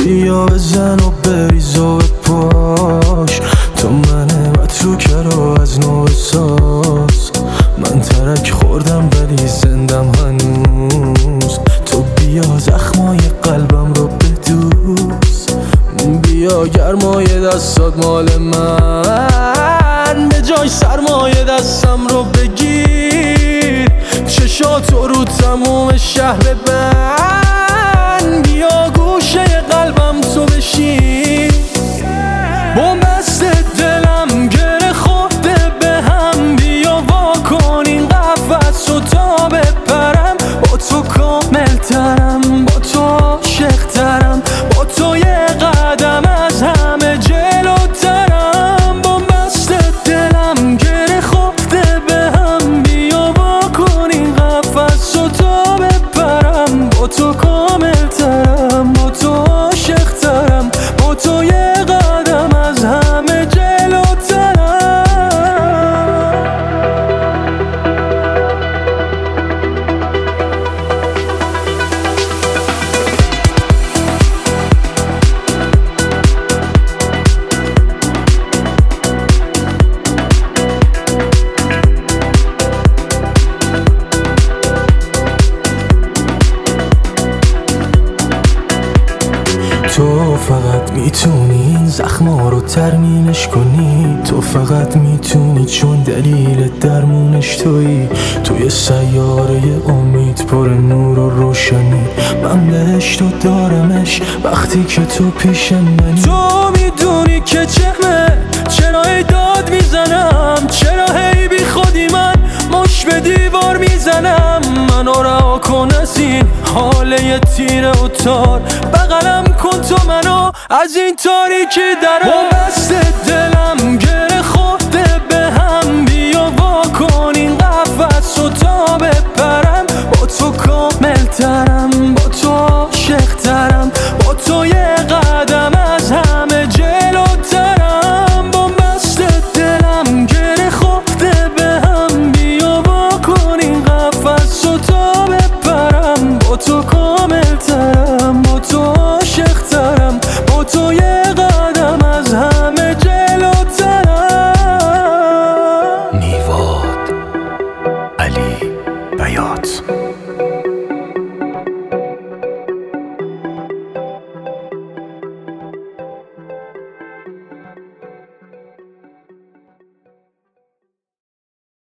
بیا بزن و بریز و بپاش، تو منه و تو کرو از نو بساز. من ترک خوردم ولی زندم هنوز، تو بیا زخمای قلبم رو بدوز. بیا گرمای دستات مال من، به جای سرمایه دستم رو بگیر. چشاتو رو تموم شهر بند، بیا گوشه قلبم تو بشین. بومبست دلم گره خورده به هم، بیا وا کن این قفس و تا بپرم. با تو کامل ترم، با تو عاشق ترم، با تو یه قدم از همه جلوترم. بومبست دلم گره خورده به هم، بیا وا کن این قفس و تا بپرم. با تو کامل ترم، با تو عاشق ترم، با تو یه قدم از همه جلوترم. تو فقط میتونی این زخما رو ترمیمش کنی، تو فقط میتونی چون دلیل درمونش تویی. توی سیاره امید پر نور و روشنی، من بهشت و دارمش وقتی که تو پیش منی. تو میدونی که چهمه چرا داد میزنم، چرا هی بی خودی من مش به دیوار میزنم. منو رها کن از این حاله تیره و تار، بغلم کن تو منو از این تاریکی درم. بومبست دلم گره خورده به هم، بیا وا کن این قفس و تا بپرم. با تو کامل ترم،